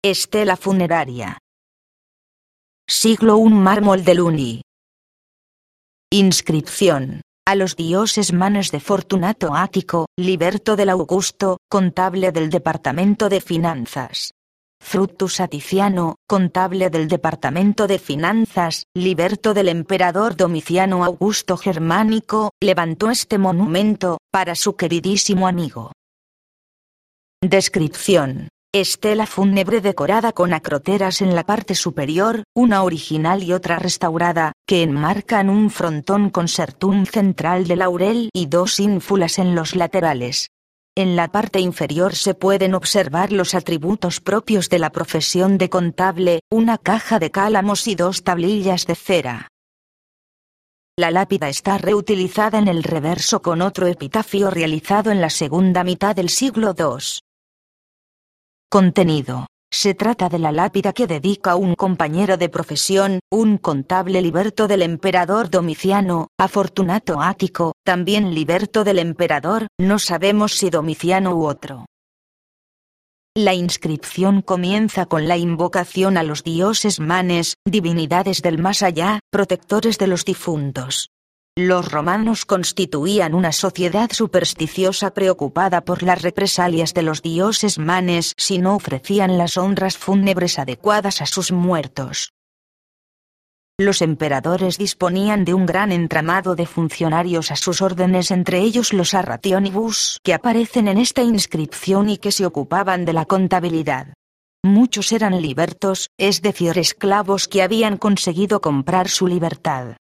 Estela funeraria. Siglo I mármol de Luni. Inscripción. A los dioses Manes de Fortunato Ático, liberto del Augusto, contable del Departamento de Finanzas. Fructus Aticiano, contable del Departamento de Finanzas, liberto del emperador Domiciano Augusto Germánico, levantó este monumento, para su queridísimo amigo. Descripción. Estela fúnebre decorada con acroteras en la parte superior, una original y otra restaurada, que enmarcan un frontón con sertum central de laurel y dos ínfulas en los laterales. En la parte inferior se pueden observar los atributos propios de la profesión de contable, una caja de cálamos y dos tablillas de cera. La lápida está reutilizada en el reverso con otro epitafio realizado en la segunda mitad del siglo II. Contenido. Se trata de la lápida que dedica un compañero de profesión, un contable liberto del emperador Domiciano, a Fortunato Ático, también liberto del emperador, no sabemos si Domiciano u otro. La inscripción comienza con la invocación a los dioses Manes, divinidades del más allá, protectores de los difuntos. Los romanos constituían una sociedad supersticiosa preocupada por las represalias de los dioses Manes si no ofrecían las honras fúnebres adecuadas a sus muertos. Los emperadores disponían de un gran entramado de funcionarios a sus órdenes, entre ellos los arrationibus que aparecen en esta inscripción y que se ocupaban de la contabilidad. Muchos eran libertos, es decir, esclavos que habían conseguido comprar su libertad.